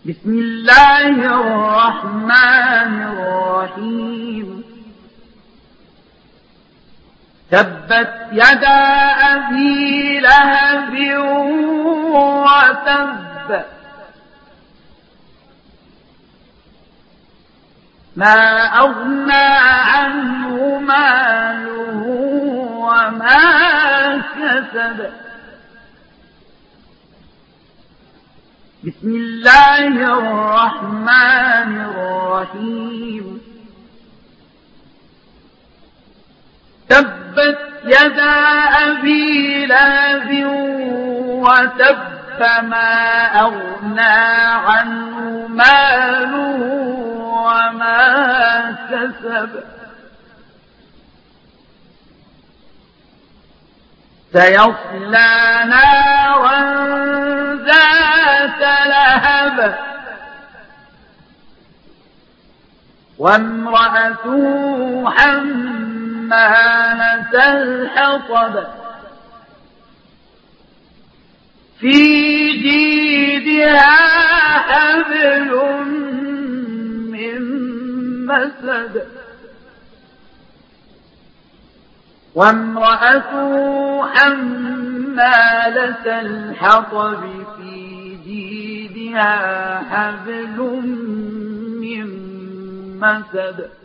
بسم الله الرحمن الرحيم. تبت يدا أبي لهب وتب، ما أغنى عنه ماله وما كسب. بسم الله الرحمن الرحيم. تبت يدا أبي لهب وتب، ما أغنى عنه ماله وما كسب. سيصلى نارا ذات لهب وامرأته حمالة الحطب، في جيدها حبل من مسد، وامرأته حمالة الحطب، في جيدها حبل من مسد.